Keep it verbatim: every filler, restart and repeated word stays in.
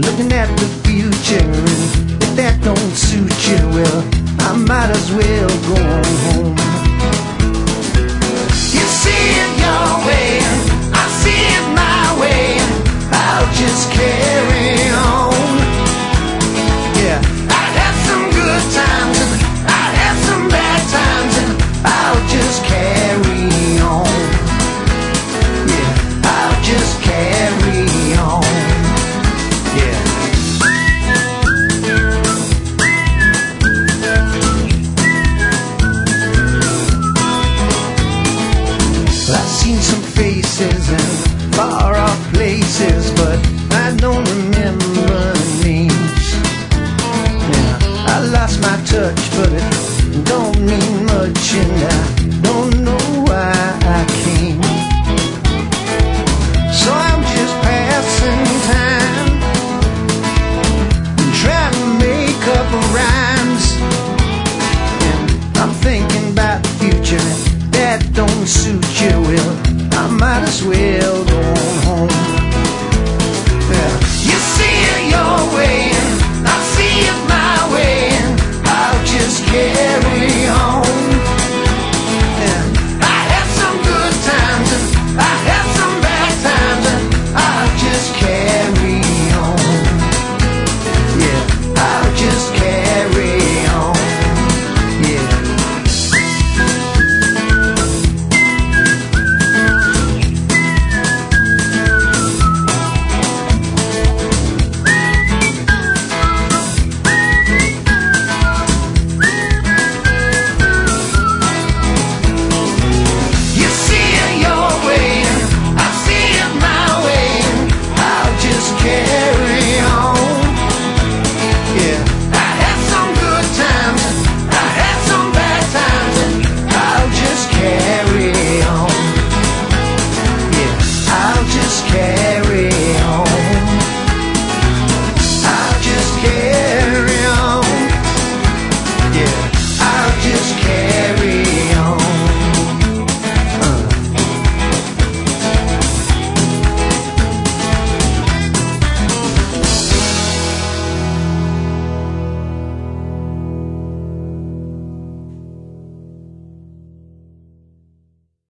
looking at the future, and if that don't suit you, well, I might as well go on home. You see it your way, I see it my way, I'll just carry on. Yeah, I had some good times and I had some bad times, and I'll just carry on. Yeah, I'll just carry on. Yeah. I've seen some faces in far off places, but I don't remember names. Yeah, I lost my touch, but it don't mean much.